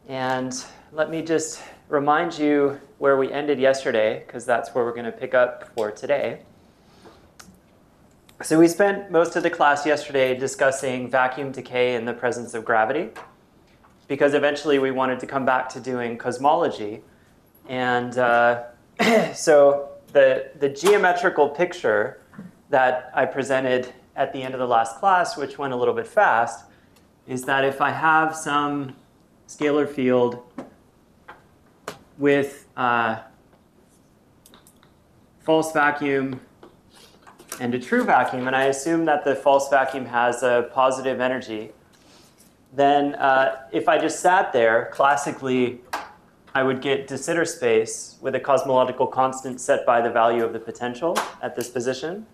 And let me just remind you where we ended yesterday, because that's where we're going to pick up for today. So we spent most of the class yesterday discussing vacuum decay in the presence of gravity, because eventually we wanted to come back to doing cosmology. And so the geometrical picture that I presented at the end of the last class, which went a little bit fast, is that if I have some scalar field with false vacuum and a true vacuum, and I assume that the false vacuum has a positive energy, then if I just sat there, classically, I would get de Sitter space with a cosmological constant set by the value of the potential at this position.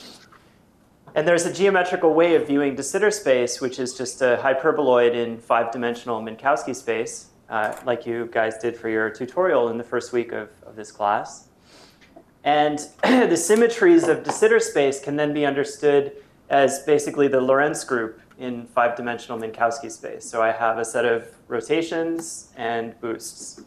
And there's a geometrical way of viewing de Sitter space, which is just a hyperboloid in 5-dimensional Minkowski space, like you guys did for your tutorial in the first week of this class. And the symmetries of de Sitter space can then be understood as basically the Lorentz group in 5-dimensional Minkowski space. So I have a set of rotations and boosts.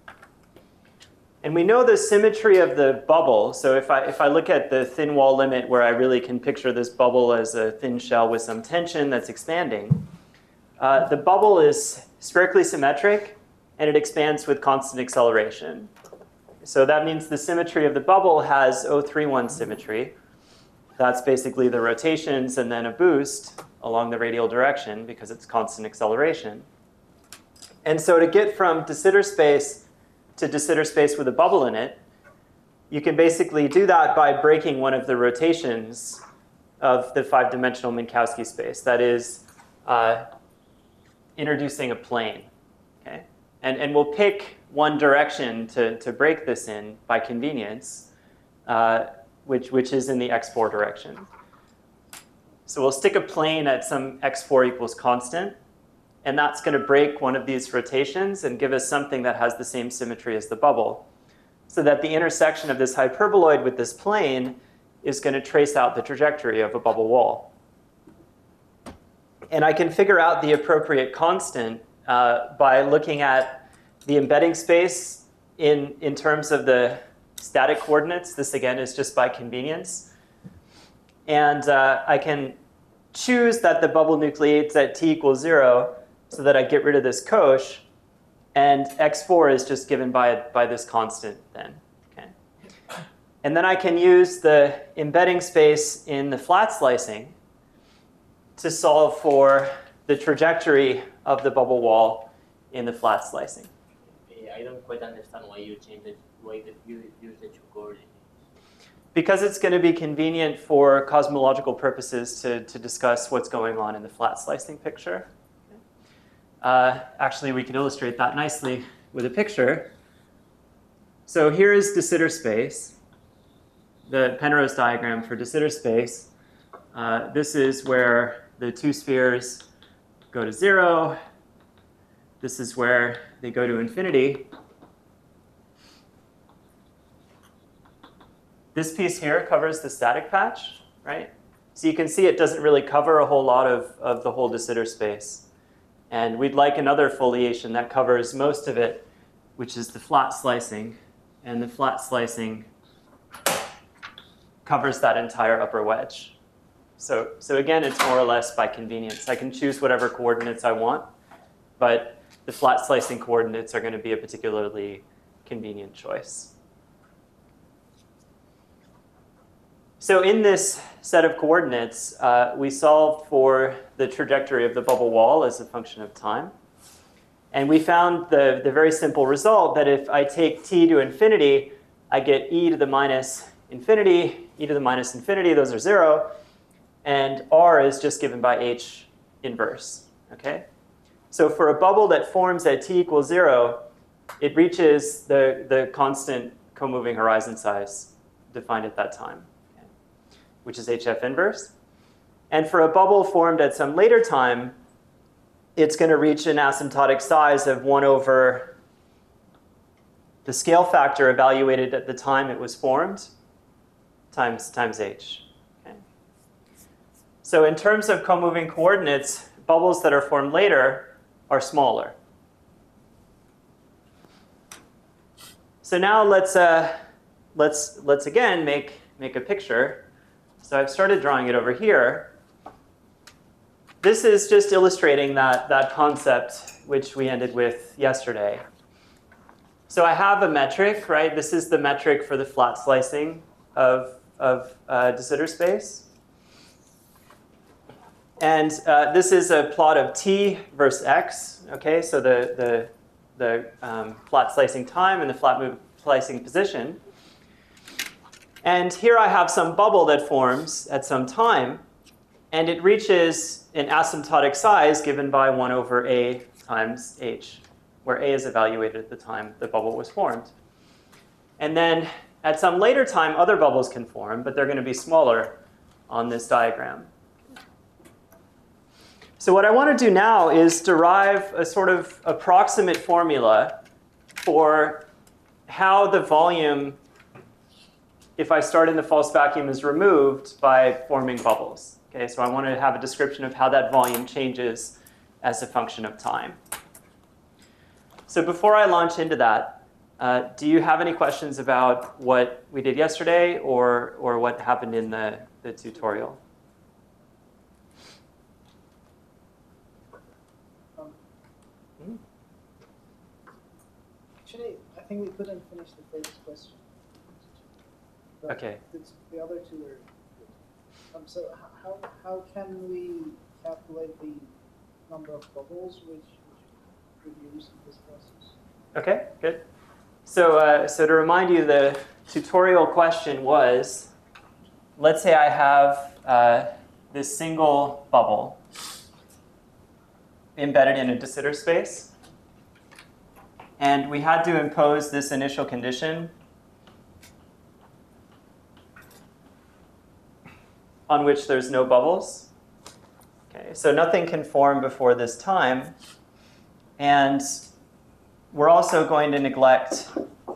And we know the symmetry of the bubble. So if I look at the thin wall limit where I really can picture this bubble as a thin shell with some tension that's expanding, the bubble is spherically symmetric and it expands with constant acceleration. So that means the symmetry of the bubble has O31 symmetry. That's basically the rotations and then a boost along the radial direction because it's constant acceleration. And so to get from de Sitter space to de Sitter space with a bubble in it, you can basically do that by breaking one of the rotations of the 5-dimensional Minkowski space. That is, introducing a plane. Okay? And we'll pick one direction to break this in by convenience, which is in the x4 direction. So we'll stick a plane at some x4 equals constant, and that's going to break one of these rotations and give us something that has the same symmetry as the bubble, so that the intersection of this hyperboloid with this plane is going to trace out the trajectory of a bubble wall. And I can figure out the appropriate constant by looking at the embedding space in terms of the static coordinates. This, again, is just by convenience. And I can choose that the bubble nucleates at t equals 0 so that I get rid of this cosh. And x4 is just given by this constant then. Okay? And then I can use the embedding space in the flat slicing to solve for the trajectory of the bubble wall in the flat slicing. I don't quite understand why you changed it, why you use the two coordinates. Because it's going to be convenient for cosmological purposes to discuss what's going on in the flat slicing picture. Actually, we can illustrate that nicely with a picture. So here is de Sitter space, the Penrose diagram for de Sitter space. This is where the two spheres go to 0. This is where they go to infinity. This piece here covers the static patch, right? So you can see it doesn't really cover a whole lot of the whole de Sitter space. And we'd like another foliation that covers most of it, which is the flat slicing. And the flat slicing covers that entire upper wedge. So again, it's more or less by convenience. I can choose whatever coordinates I want, but the flat slicing coordinates are going to be a particularly convenient choice. So in this set of coordinates, we solved for the trajectory of the bubble wall as a function of time. And we found the very simple result that if I take t to infinity, I get e to the minus infinity, e to the minus infinity, those are 0. And r is just given by h inverse. Okay? So for a bubble that forms at t equals 0, it reaches the constant co-moving horizon size defined at that time, which is HF inverse. And for a bubble formed at some later time, it's going to reach an asymptotic size of 1 over the scale factor evaluated at the time it was formed times h. Okay? So in terms of co-moving coordinates, bubbles that are formed later are smaller. So now let's again make a picture. So I've started drawing it over here. This is just illustrating that concept which we ended with yesterday. So I have a metric, right? This is the metric for the flat slicing of de Sitter space. And this is a plot of t versus x. Okay, so the flat slicing time and the flat slicing position. And here I have some bubble that forms at some time, and it reaches an asymptotic size given by 1 over a times h, where a is evaluated at the time the bubble was formed. And then at some later time, other bubbles can form, but they're going to be smaller on this diagram. So what I want to do now is derive a sort of approximate formula for how the volume, if I start in the false vacuum, is removed by forming bubbles. Okay, so I want to have a description of how that volume changes as a function of time. So before I launch into that, do you have any questions about what we did yesterday or what happened in the tutorial? Actually, I think we couldn't finish the first question. But Okay. The other two are good. So how can we calculate the number of bubbles which produce in this process? Okay, good. So, so to remind you, the tutorial question was, let's say I have this single bubble embedded in a de Sitter space, and we had to impose this initial condition on which there's no bubbles. Okay, so nothing can form before this time, and we're also going to neglect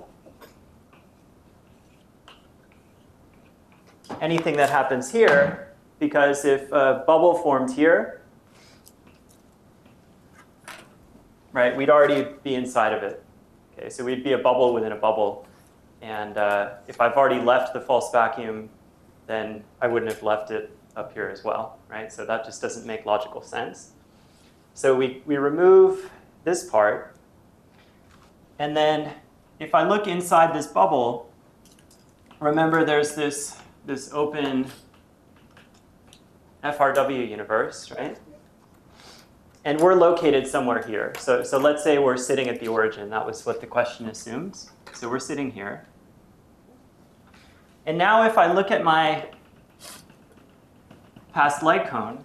anything that happens here, because if a bubble formed here, right, we'd already be inside of it. Okay, so we'd be a bubble within a bubble, and if I've already left the false vacuum, then I wouldn't have left it up here as well, right? So that just doesn't make logical sense. So we remove this part, and then if I look inside this bubble, remember there's this open FRW universe, right? And we're located somewhere here. So let's say we're sitting at the origin. That was what the question assumes. So we're sitting here. And now if I look at my past light cone,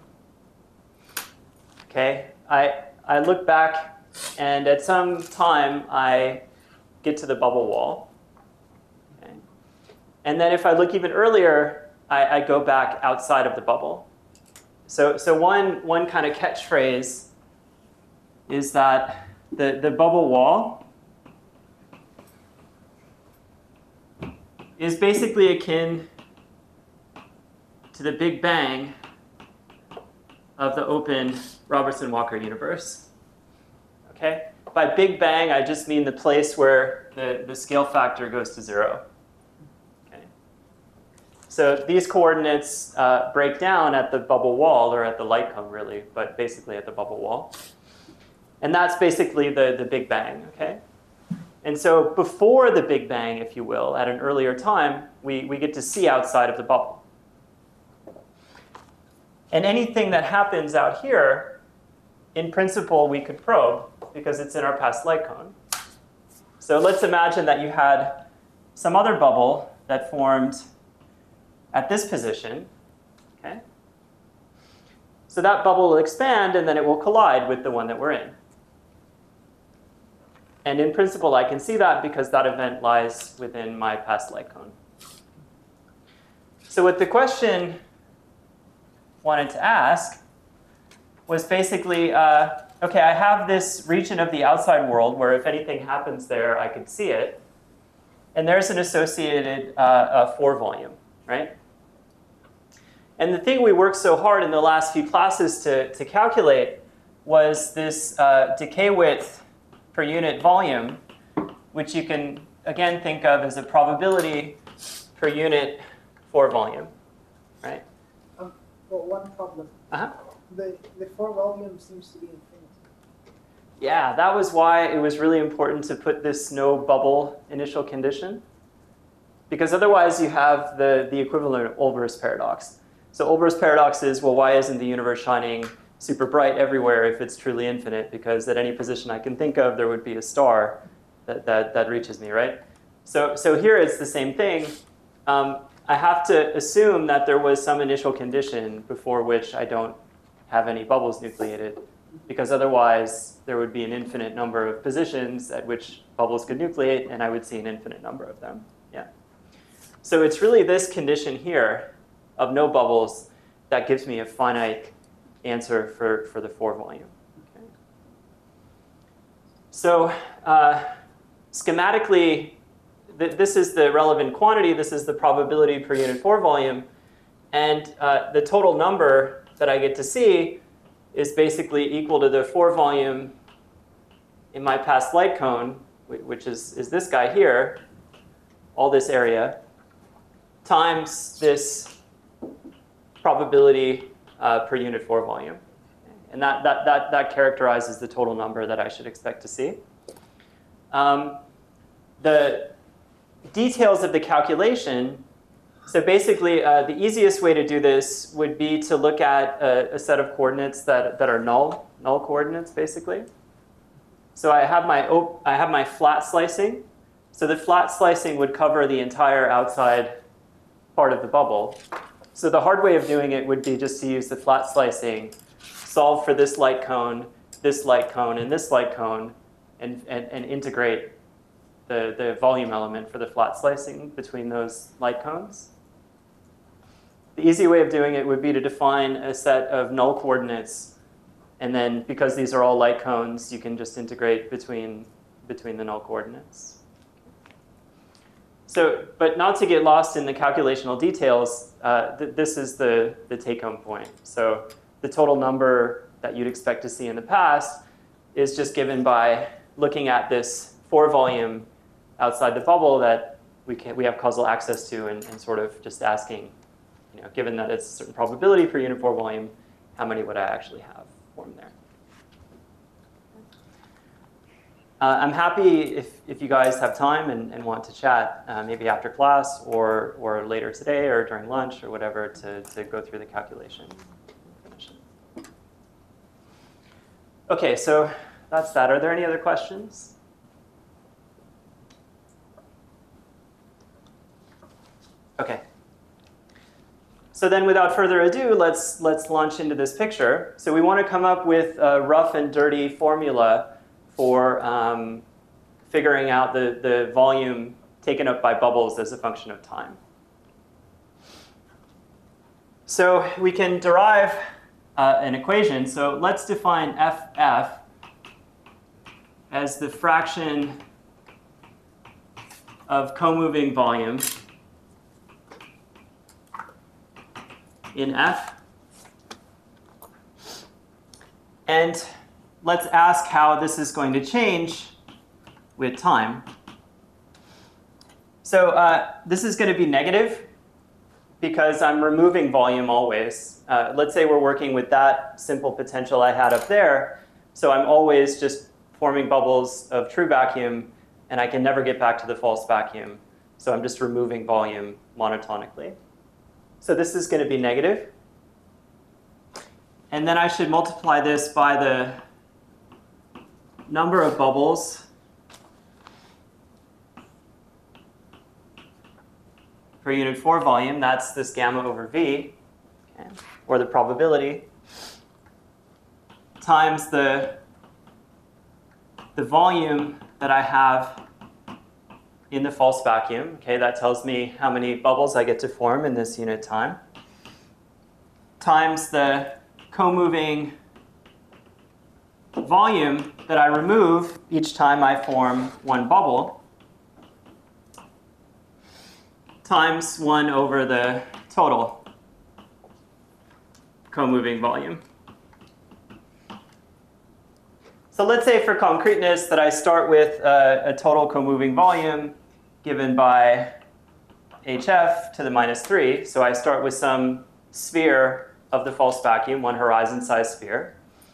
okay, I look back, and at some time I get to the bubble wall. Okay. And then if I look even earlier, I go back outside of the bubble. So one kind of catchphrase is that the bubble wall is basically akin to the Big Bang of the open Robertson-Walker universe. Okay? By Big Bang, I just mean the place where the scale factor goes to 0. Okay? So these coordinates break down at the bubble wall, or at the light cone, really, but basically at the bubble wall. And that's basically the Big Bang. Okay? And so before the Big Bang, if you will, at an earlier time, we get to see outside of the bubble. And anything that happens out here, in principle, we could probe, because it's in our past light cone. So let's imagine that you had some other bubble that formed at this position. Okay? So that bubble will expand, and then it will collide with the one that we're in. And in principle, I can see that because that event lies within my past light cone. So what the question wanted to ask was basically, okay, I have this region of the outside world where if anything happens there, I could see it. And there's an associated 4 volume, right? And the thing we worked so hard in the last few classes to calculate was this decay width per unit volume, which you can again, think of as a probability per unit for volume, right? Well, one problem. Uh-huh. The for volume seems to be infinity. Yeah, that was why it was really important to put this no bubble initial condition, because otherwise you have the equivalent of Olbers paradox. So Olbers paradox is, well, why isn't the universe shining super bright everywhere if it's truly infinite? Because at any position I can think of, there would be a star that reaches me, right? So here it's the same thing. I have to assume that there was some initial condition before which I don't have any bubbles nucleated, because otherwise there would be an infinite number of positions at which bubbles could nucleate, and I would see an infinite number of them. Yeah. So it's really this condition here of no bubbles that gives me a finite answer for the for volume. Okay. So schematically, this is the relevant quantity. This is the probability per unit for volume. And the total number that I get to see is basically equal to the for volume in my past light cone, which is this guy here, all this area, times this probability per unit for volume. And that characterizes the total number that I should expect to see. The details of the calculation, so basically the easiest way to do this would be to look at a set of coordinates that are null coordinates, basically. So I have my flat slicing. So the flat slicing would cover the entire outside part of the bubble. So the hard way of doing it would be just to use the flat slicing, solve for this light cone, and this light cone, and integrate the volume element for the flat slicing between those light cones. The easy way of doing it would be to define a set of null coordinates, and then because these are all light cones, you can just integrate between the null coordinates. So, but not to get lost in the calculational details, this is the take-home point. So the total number that you'd expect to see in the past is just given by looking at this for volume outside the bubble that we have causal access to, and sort of just asking, given that it's a certain probability per unit for volume, how many would I actually have formed there? I'm happy if you guys have time and want to chat, maybe after class or later today or during lunch or whatever, to go through the calculation. Okay, so that's that. Are there any other questions? Okay. So then without further ado, let's launch into this picture. So we want to come up with a rough and dirty formula for figuring out the volume taken up by bubbles as a function of time. So we can derive an equation. So let's define FF as the fraction of co-moving volume in F. And let's ask how this is going to change with time. So this is going to be negative because I'm removing volume always. Let's say we're working with that simple potential I had up there. So I'm always just forming bubbles of true vacuum, and I can never get back to the false vacuum. So I'm just removing volume monotonically. So this is going to be negative. And then I should multiply this by the number of bubbles per unit for volume. That's this gamma over V, okay, or the probability, times the volume that I have in the false vacuum. Okay, that tells me how many bubbles I get to form in this unit time, times the co-moving volume that I remove each time I form one bubble, times 1 over the total co-moving volume. So let's say for concreteness that I start with a total co-moving volume given by hf to the minus 3. So I start with some sphere of the false vacuum, one horizon-sized sphere.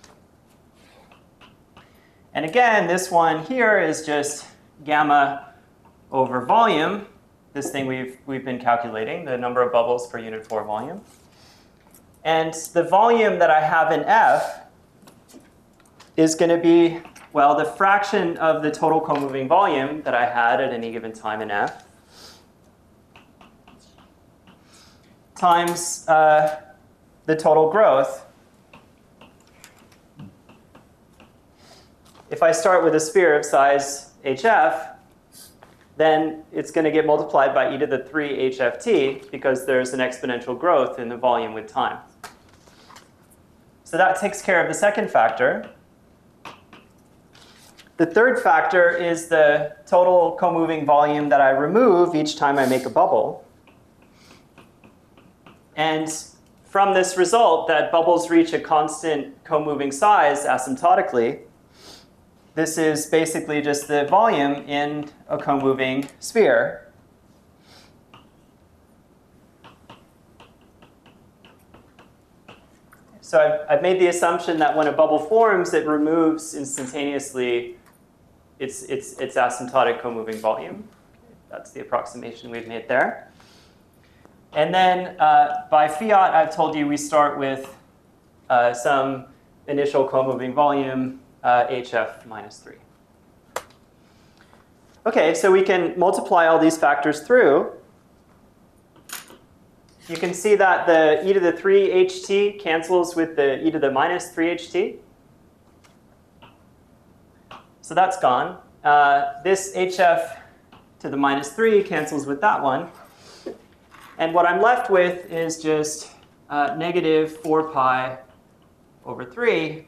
And again, this one here is just gamma over volume, this thing we've been calculating, the number of bubbles per unit 4 volume. And the volume that I have in F is going to be, well, the fraction of the total co-moving volume that I had at any given time in F times the total growth. If I start with a sphere of size hf, then it's going to get multiplied by e to the 3 hft because there's an exponential growth in the volume with time. So that takes care of the second factor. The third factor is the total co-moving volume that I remove each time I make a bubble. And from this result that bubbles reach a constant co-moving size asymptotically, this is basically just the volume in a co-moving sphere. So I've made the assumption that when a bubble forms, it removes instantaneously its asymptotic co-moving volume. That's the approximation we've made there. And then by fiat, I've told you we start with some initial co-moving volume, hf minus 3. OK, so we can multiply all these factors through. You can see that the e to the 3ht cancels with the e to the minus 3ht. So that's gone. This hf to the minus 3 cancels with that one. And what I'm left with is just negative 4 pi over 3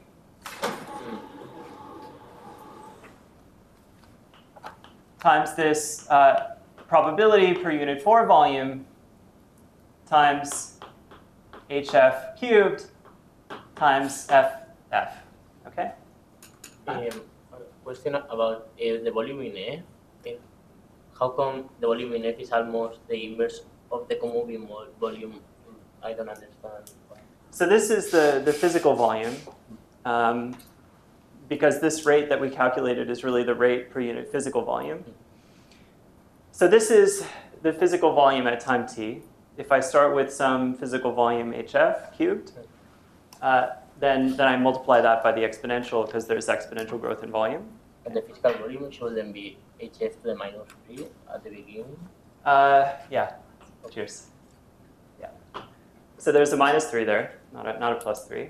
times this probability per unit 4 volume times hf cubed times ff. Okay? Question about the volume in F. How come the volume in F is almost the inverse of the co-moving volume? I don't understand. So this is the physical volume, because this rate that we calculated is really the rate per unit physical volume. So this is the physical volume at time t. If I start with some physical volume hf cubed, then I multiply that by the exponential because there's exponential growth in volume. And the physical volume should then be hf to the minus 3 at the beginning? Yeah. Cheers. Yeah. So there's a minus 3 there, not a plus 3.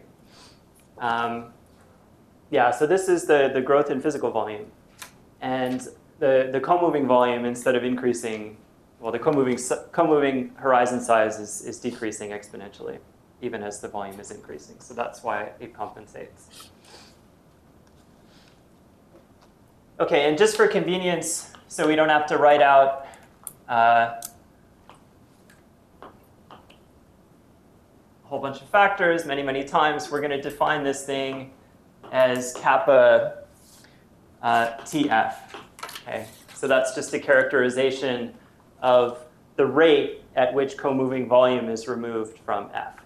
Yeah, so this is the growth in physical volume. And the co-moving volume, instead of increasing, well, the co-moving horizon size is decreasing exponentially, even as the volume is increasing. So that's why it compensates. OK, and just for convenience, so we don't have to write out a whole bunch of factors many times, we're going to define this thing as kappa TF. Okay? So that's just a characterization of the rate at which co-moving volume is removed from F.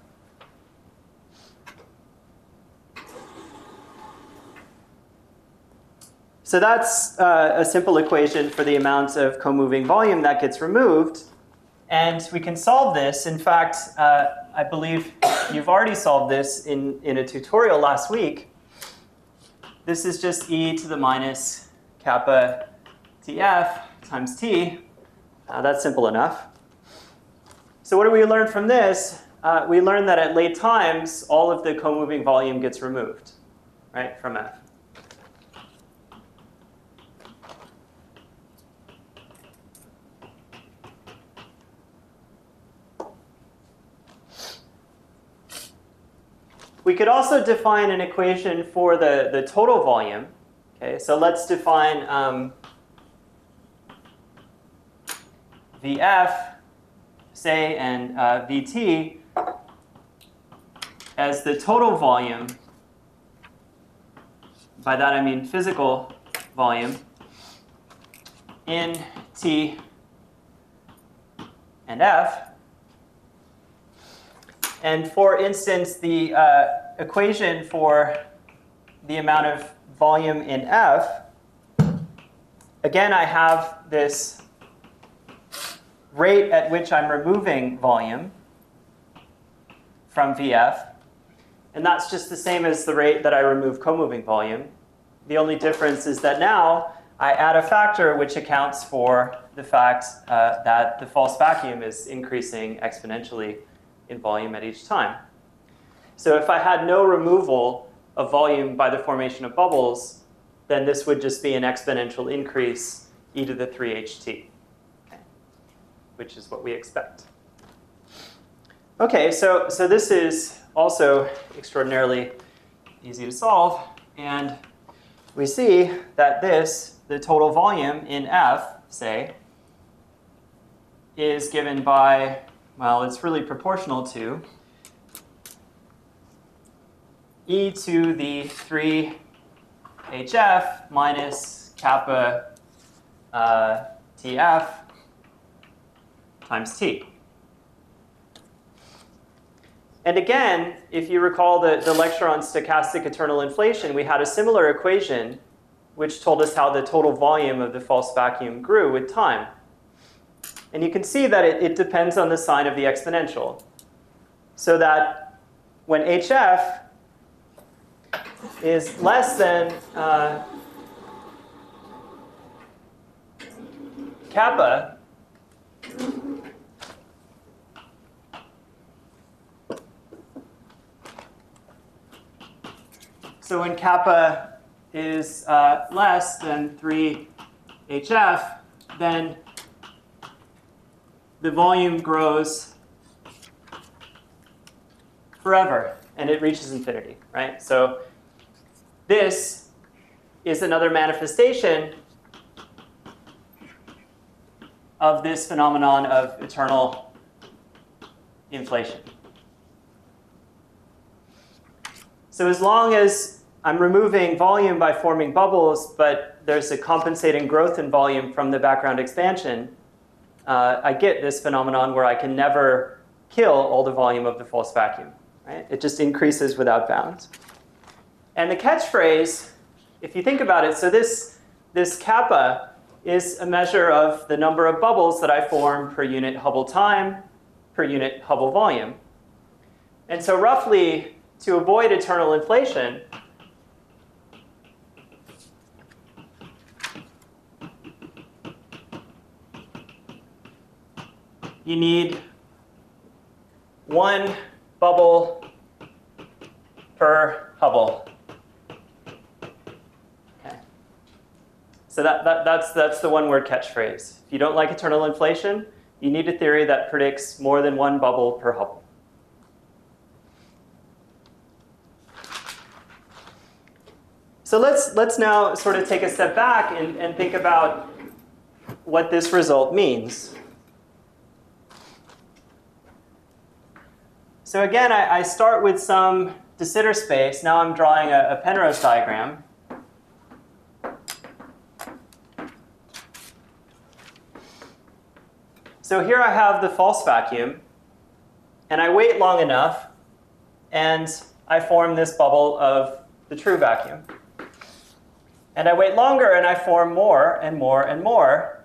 So that's a simple equation for the amount of co-moving volume that gets removed. And we can solve this. In fact, I believe you've already solved this in a tutorial last week. This is just e to the minus kappa TF times t. That's simple enough. So what do we learn from this? We learn that at late times, all of the co-moving volume gets removed, right, from F. We could also define an equation for the total volume. Okay, so let's define Vf, say, and Vt as the total volume. By that I mean physical volume in T and F. And for instance, the equation for the amount of volume in F, again, I have this rate at which I'm removing volume from VF. And that's just the same as the rate that I remove co-moving volume. The only difference is that now I add a factor which accounts for the fact that the false vacuum is increasing exponentially in volume at each time. So if I had no removal of volume by the formation of bubbles, then this would just be an exponential increase e to the 3ht, okay, which is what we expect. Okay, so this is also extraordinarily easy to solve. And we see that the total volume in F, say, is given by, well, it's really proportional to e to the 3hf minus kappa tf times t. And again, if you recall the lecture on stochastic eternal inflation, we had a similar equation which told us how the total volume of the false vacuum grew with time. And you can see that it depends on the sign of the exponential. So that when hf is less than kappa, so when kappa is less than 3hf, then the volume grows forever, and it reaches infinity, right? So this is another manifestation of this phenomenon of eternal inflation. So as long as I'm removing volume by forming bubbles, but there's a compensating growth in volume from the background expansion, I get this phenomenon where I can never kill all the volume of the false vacuum, right? It just increases without bounds. And the catchphrase, if you think about it, so this kappa is a measure of the number of bubbles that I form per unit Hubble time, per unit Hubble volume. And so roughly, to avoid eternal inflation, you need one bubble per Hubble. Okay. So that's the one-word catchphrase. If you don't like eternal inflation, you need a theory that predicts more than one bubble per Hubble. So let's now sort of take a step back and think about what this result means. So again, I start with some de Sitter space. Now I'm drawing a Penrose diagram. So here I have the false vacuum, and I wait long enough, and I form this bubble of the true vacuum. And I wait longer, and I form more and more and more.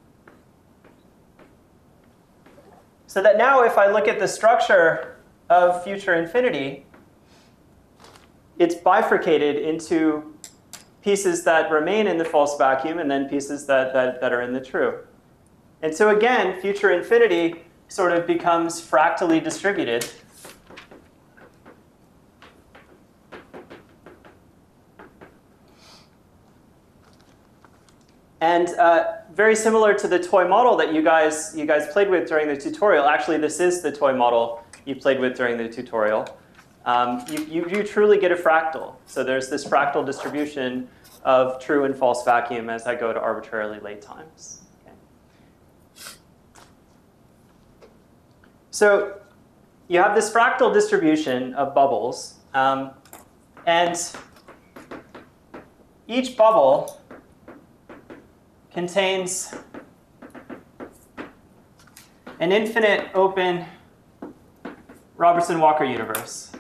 So that now if I look at the structure of future infinity, it's bifurcated into pieces that remain in the false vacuum and then pieces that are in the true. And so again, future infinity sort of becomes fractally distributed. And very similar to the toy model that you guys played with during the tutorial. Actually, this is the toy model you played with during the tutorial. You truly get a fractal. So there's this fractal distribution of true and false vacuum as I go to arbitrarily late times. Okay. So you have this fractal distribution of bubbles, and each bubble an infinite open Robertson-Walker universe.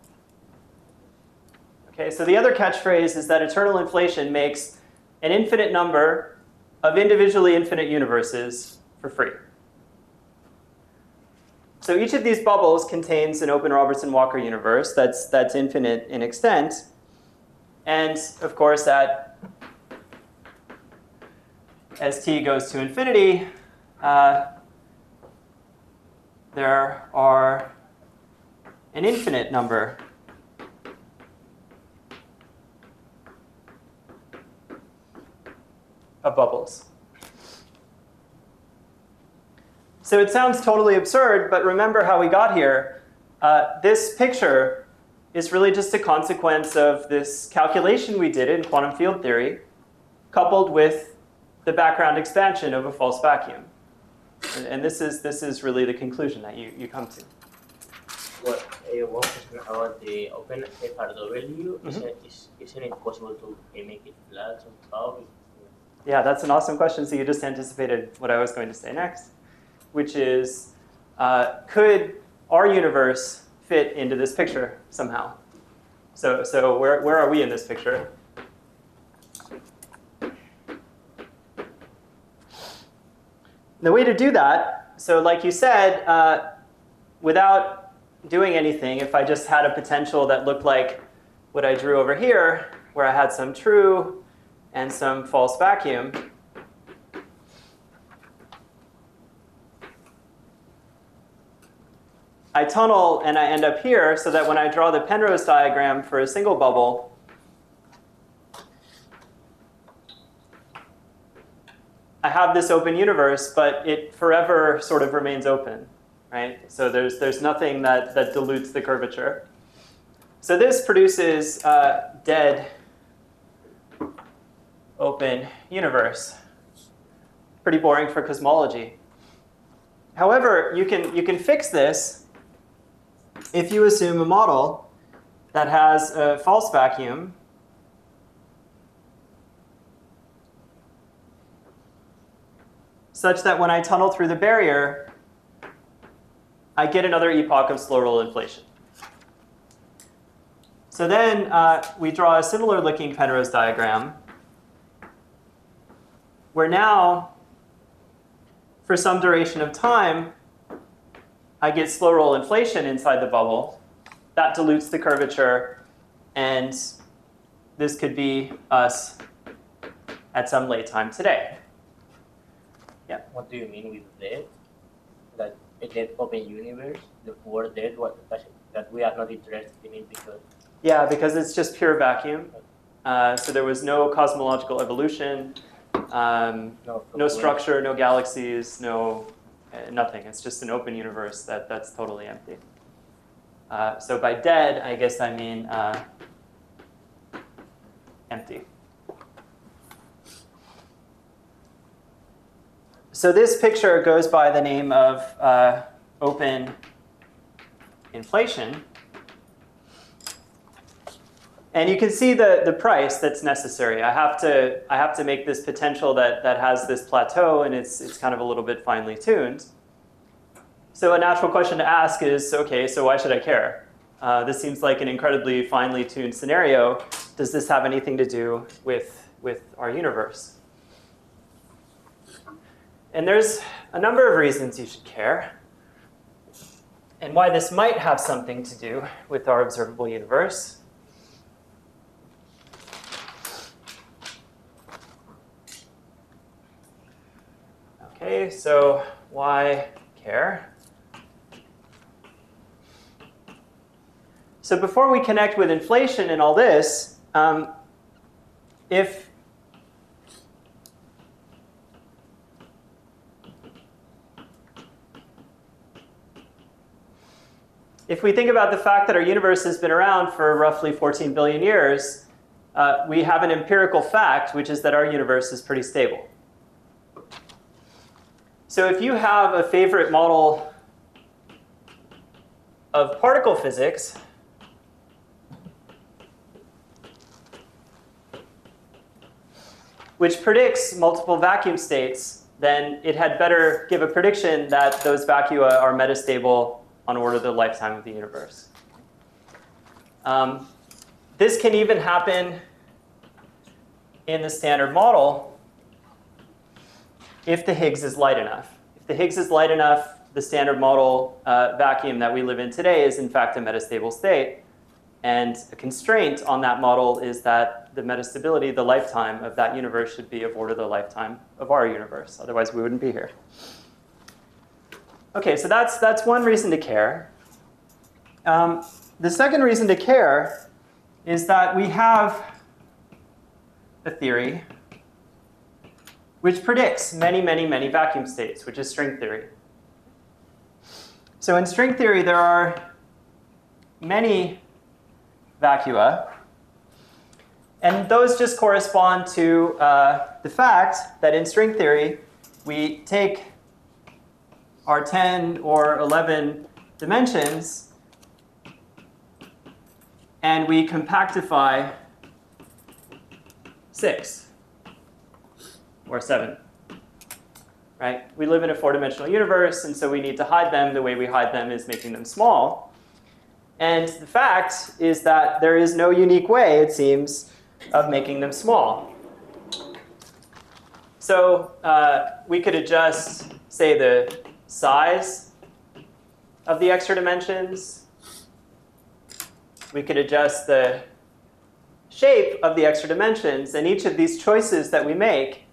Okay, so the other catchphrase is that eternal inflation makes an infinite number of individually infinite universes for free. So each of these bubbles contains an open Robertson-Walker universe that's infinite in extent. And of course, as t goes to infinity, there are an infinite number of bubbles. So it sounds totally absurd, but remember how we got here. This picture is really just a consequence of this calculation we did in quantum field theory, coupled with the background expansion of a false vacuum. And this is really the conclusion that you come to. Well, one question about the open FRW. Isn't it possible to make it flat somehow? Yeah, that's an awesome question. So you just anticipated what I was going to say next, which is, could our universe fit into this picture somehow? So where are we in this picture? The way to do that, so like you said, without doing anything, if I just had a potential that looked like what I drew over here, where I had some true and some false vacuum, I tunnel and I end up here so that when I draw the Penrose diagram for a single bubble, I have this open universe, but it forever sort of remains open, right? So there's nothing that dilutes the curvature. So this produces a dead open universe. Pretty boring for cosmology. However, you can fix this if you assume a model that has a false vacuum such that when I tunnel through the barrier, I get another epoch of slow roll inflation. So then we draw a similar looking Penrose diagram, where now, for some duration of time, I get slow roll inflation inside the bubble. That dilutes the curvature, and this could be us at some late time today. Yeah. What do you mean with dead? That a dead open universe, the word dead, that we are not interested in it because... Yeah, because it's just pure vacuum. So there was no cosmological evolution, no structure, no galaxies, nothing. It's just an open universe that's totally empty. So by dead, I guess I mean empty. So this picture goes by the name of open inflation. And you can see the price that's necessary. I have to make this potential that has this plateau, and it's kind of a little bit finely tuned. So a natural question to ask is, okay, so why should I care? This seems like an incredibly finely tuned scenario. Does this have anything to do with our universe? And there's a number of reasons you should care, and why this might have something to do with our observable universe. Okay, so why care? So before we connect with inflation and all this, if we think about the fact that our universe has been around for roughly 14 billion years, we have an empirical fact, which is that our universe is pretty stable. So if you have a favorite model of particle physics, which predicts multiple vacuum states then it had better give a prediction that those vacua are metastable on order the lifetime of the universe. This can even happen in the standard model if the Higgs is light enough. If the Higgs is light enough, the standard model vacuum that we live in today is in fact a metastable state. And a constraint on that model is that the metastability, the lifetime of that universe should be of order the lifetime of our universe. Otherwise, we wouldn't be here. Okay, so that's one reason to care. The second reason to care is that we have a theory which predicts many, many, many vacuum states, which is string theory. So in string theory, there are many vacua, and those just correspond to the fact that in string theory, we take our 10 or 11 dimensions and we compactify 6 or 7. Right? We live in a 4-dimensional universe, and so we need to hide them. The way we hide them is making them small. And the fact is that there is no unique way, it seems, of making them small. So we could adjust, say, the size of the extra dimensions. We could adjust the shape of the extra dimensions. And each of these choices that we make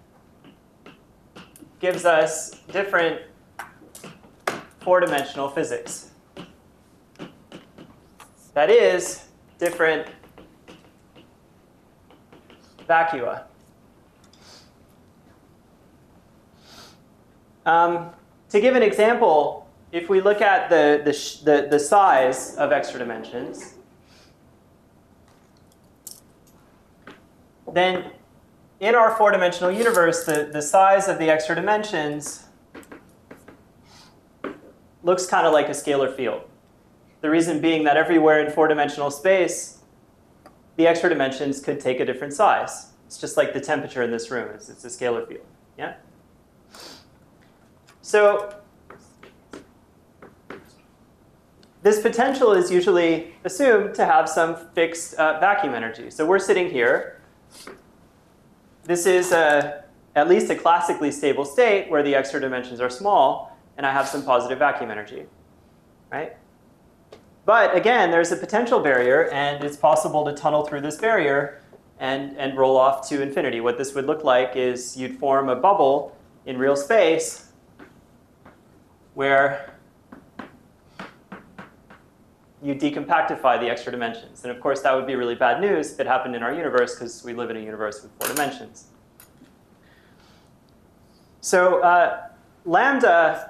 gives us different 4-dimensional physics. That is, different vacua. To give an example, if we look at the size of extra dimensions, then in our 4-dimensional universe, the size of the extra dimensions looks kind of like a scalar field. The reason being that everywhere in 4-dimensional space, the extra dimensions could take a different size. It's just like the temperature in this room. It's a scalar field. Yeah? So this potential is usually assumed to have some fixed vacuum energy. So we're sitting here. This is at least a classically stable state where the extra dimensions are small, and I have some positive vacuum energy. Right? But again, there's a potential barrier, and it's possible to tunnel through this barrier and roll off to infinity. What this would look like is you'd form a bubble in real space where you decompactify the extra dimensions. And of course, that would be really bad news if it happened in our universe, because we live in a universe with 4 dimensions. So lambda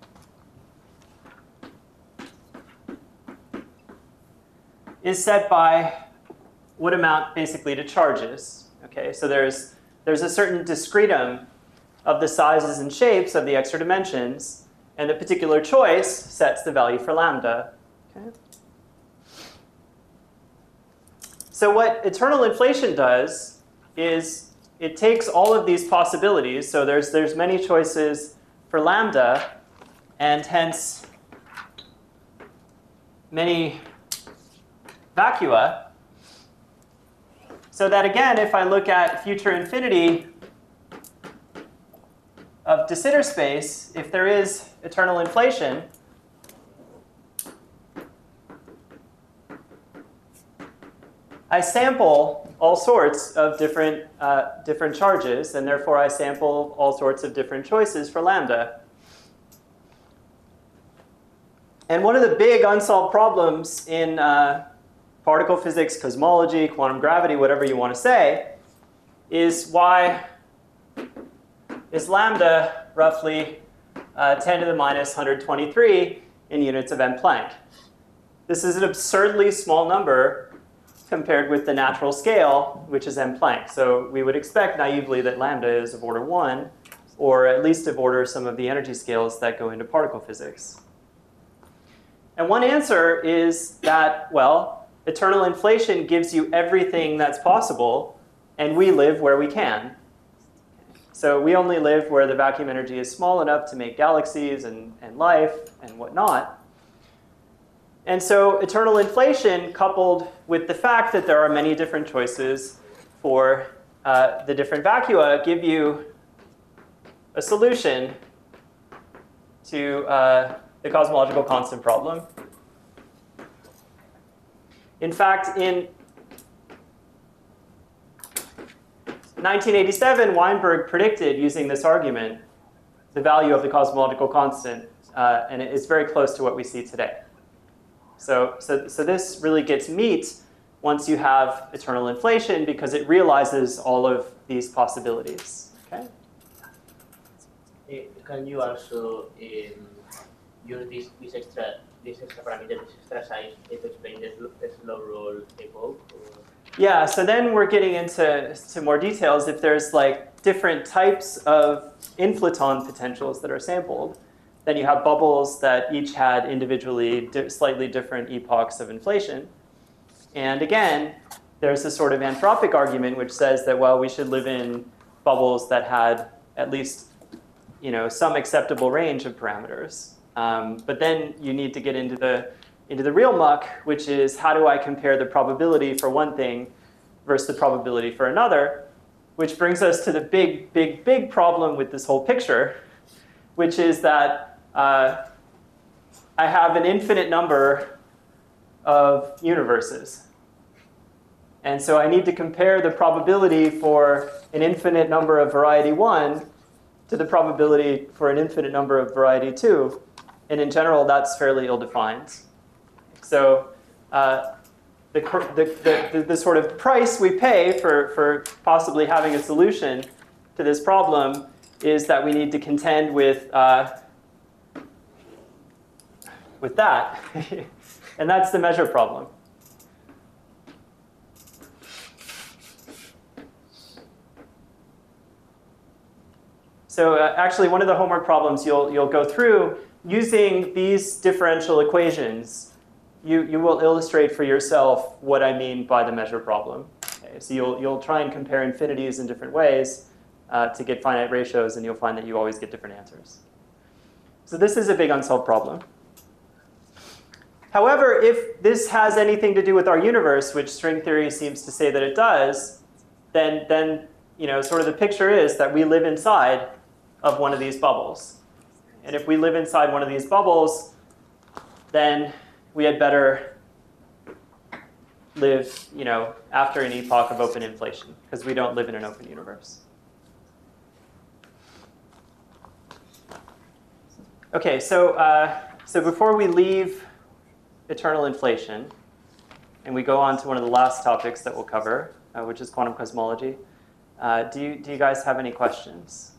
is set by would amount basically to charges. Okay, so there's a certain discretum of the sizes and shapes of the extra dimensions, and the particular choice sets the value for lambda. Okay. So what eternal inflation does is it takes all of these possibilities, so there's many choices for lambda, and hence many vacua, so that again, if I look at future infinity of de Sitter space, if there is eternal inflation, I sample all sorts of different charges, and therefore I sample all sorts of different choices for lambda. And one of the big unsolved problems in particle physics, cosmology, quantum gravity, whatever you want to say, is why is lambda roughly 10 to the minus 123 in units of n Planck. This is an absurdly small number compared with the natural scale, which is n Planck. So we would expect naively that lambda is of order 1, or at least of order some of the energy scales that go into particle physics. And one answer is that, well, eternal inflation gives you everything that's possible, and we live where we can. So we only live where the vacuum energy is small enough to make galaxies and life and whatnot. And so eternal inflation, coupled with the fact that there are many different choices for the different vacua, give you a solution to the cosmological constant problem. In fact, in 1987, Weinberg predicted, using this argument, the value of the cosmological constant, and it's very close to what we see today. So this really gets meat once you have eternal inflation, because it realizes all of these possibilities. Okay? Can you also use this extra parameter, this extra size, to explain the slow roll epoch? Yeah, so then we're getting into more details. If there's like different types of inflaton potentials that are sampled, then you have bubbles that each had individually slightly different epochs of inflation. And again, there's a sort of anthropic argument which says that, well, we should live in bubbles that had at least, you know, some acceptable range of parameters. But then you need to get into the real muck, which is how do I compare the probability for one thing versus the probability for another, which brings us to the big problem with this whole picture, which is that I have an infinite number of universes. And so I need to compare the probability for an infinite number of variety 1 to the probability for an infinite number of variety 2. And in general, that's fairly ill-defined. So the sort of price we pay for possibly having a solution to this problem is that we need to contend with that. And that's the measure problem. So actually, one of the homework problems you'll go through, using these differential equations, you will illustrate for yourself what I mean by the measure problem. Okay, so you'll try and compare infinities in different ways to get finite ratios, and you'll find that you always get different answers. So this is a big unsolved problem. However, if this has anything to do with our universe, which string theory seems to say that it does, then you know, sort of the picture is that we live inside of one of these bubbles. And if we live inside one of these bubbles, then we had better live, you know, after an epoch of open inflation, because we don't live in an open universe. Okay, so before we leave eternal inflation, and we go on to one of the last topics that we'll cover, which is quantum cosmology, do you guys have any questions?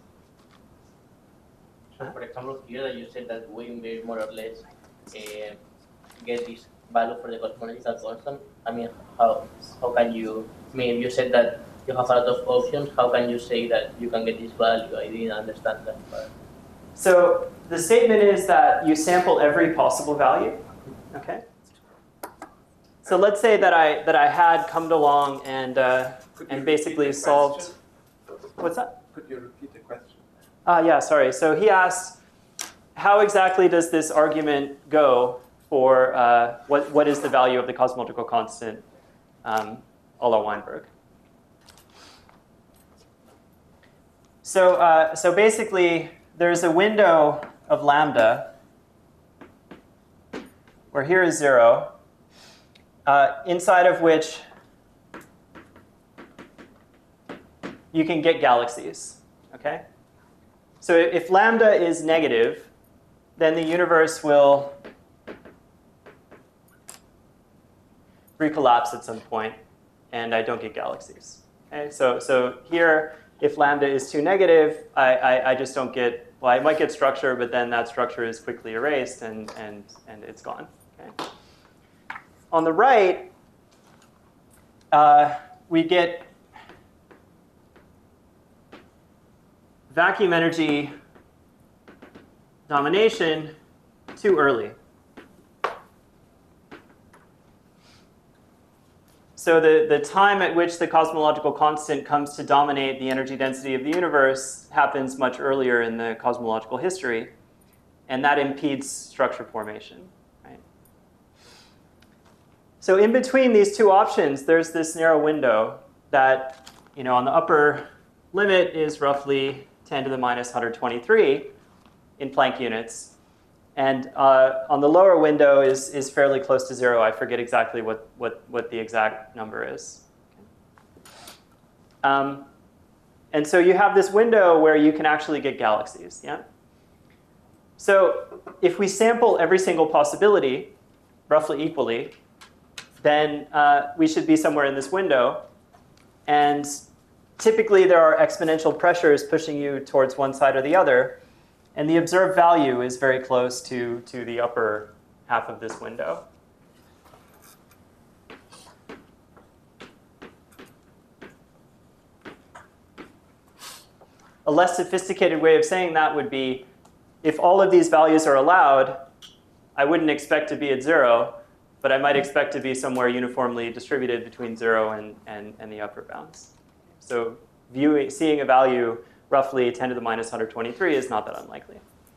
So, for example, here that you said that we may more or less get this value for the cosmological constant. I mean, how can you? I mean, you said that you have a lot of options. How can you say that you can get this value? I didn't understand that part. So the statement is that you sample every possible value. Okay. So let's say that I had come along and basically solved. What's that? Could you repeat the question? Yeah, sorry. So he asked, how exactly does this argument go for what is the value of the cosmological constant, a la Weinberg? So basically, there's a window of lambda where here is 0, inside of which you can get galaxies. Okay? So if lambda is negative, then the universe will recollapse at some point, and I don't get galaxies. Okay? So here, if lambda is too negative, I just don't get, well, I might get structure, but then that structure is quickly erased, and it's gone. Okay? On the right, we get vacuum energy domination too early. So the time at which the cosmological constant comes to dominate the energy density of the universe happens much earlier in the cosmological history, and that impedes structure formation. Right? So in between these two options, there's this narrow window that, on the upper limit is roughly 10 to the minus 123 in Planck units. And on the lower window is fairly close to 0. I forget exactly what the exact number is. And so you have this window where you can actually get galaxies. Yeah? So if we sample every single possibility roughly equally, then we should be somewhere in this window. And typically there are exponential pressures pushing you towards one side or the other. And the observed value is very close to the upper half of this window. A less sophisticated way of saying that would be, if all of these values are allowed, I wouldn't expect to be at 0, but I might expect to be somewhere uniformly distributed between 0 and the upper bounds. So seeing a value roughly 10 to the minus 123 is not that unlikely.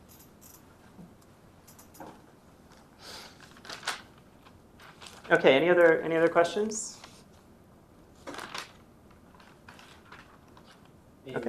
Okay, any other questions? Okay.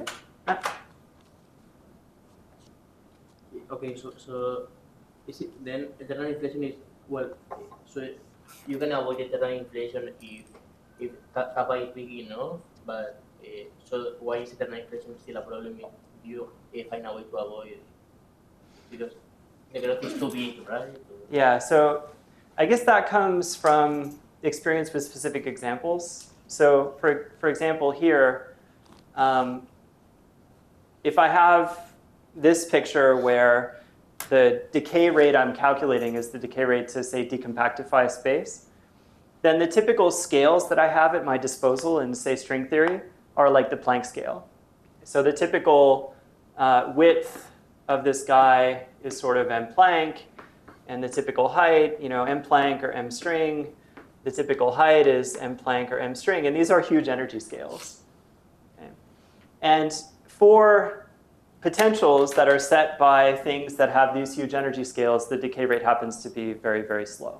Okay, so is it then eternal inflation is, well, so you can avoid eternal inflation if kappa is big enough, but so why is eternal inflation still a problem if you find a way to avoid it? Because the growth is too big, right? Yeah, so I guess that comes from experience with specific examples. So for example here, if I have this picture where the decay rate I'm calculating is the decay rate to, say, decompactify space, then the typical scales that I have at my disposal in, say, string theory are like the Planck scale. So the typical width of this guy is sort of m Planck, and the typical height, m Planck or m string. The typical height is m Planck or m string, and these are huge energy scales. Okay? And for potentials that are set by things that have these huge energy scales, the decay rate happens to be very, very slow.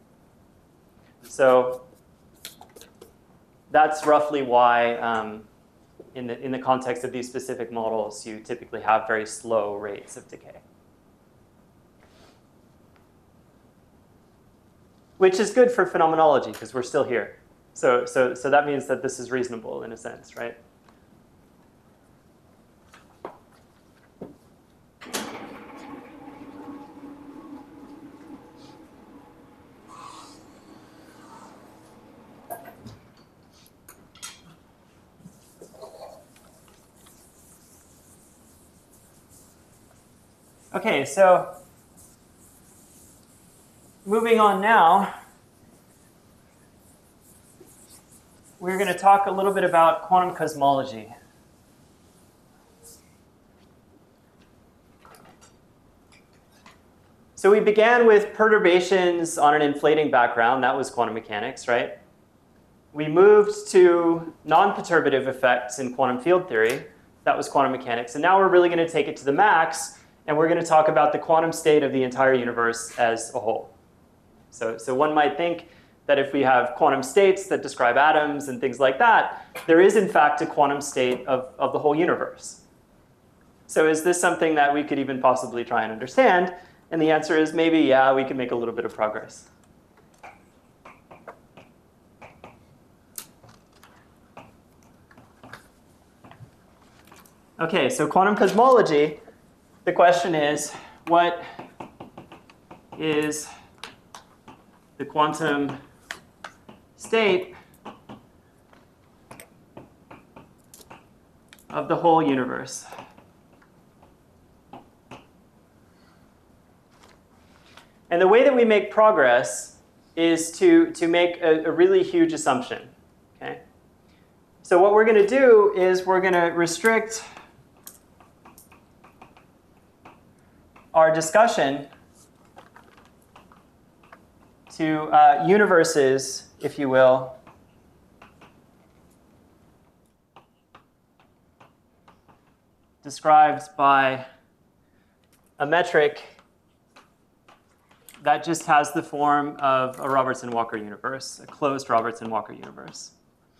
So that's roughly why, in the context of these specific models, you typically have very slow rates of decay. Which is good for phenomenology, because we're still here. So that means that this is reasonable in a sense, right? Okay, so moving on now, we're going to talk a little bit about quantum cosmology. So we began with perturbations on an inflating background. That was quantum mechanics, right? We moved to non-perturbative effects in quantum field theory. That was quantum mechanics. And now we're really going to take it to the max, and we're going to talk about the quantum state of the entire universe as a whole. So one might think that if we have quantum states that describe atoms and things like that, there is in fact a quantum state of the whole universe. So is this something that we could even possibly try and understand? And the answer is maybe, yeah, we can make a little bit of progress. Okay, so quantum cosmology, the question is, what is the quantum state of the whole universe? And the way that we make progress is to make a really huge assumption. Okay? So what we're going to do is we're going to restrict our discussion to universes, if you will, described by a metric that just has the form of a Robertson-Walker universe, a closed Robertson-Walker universe.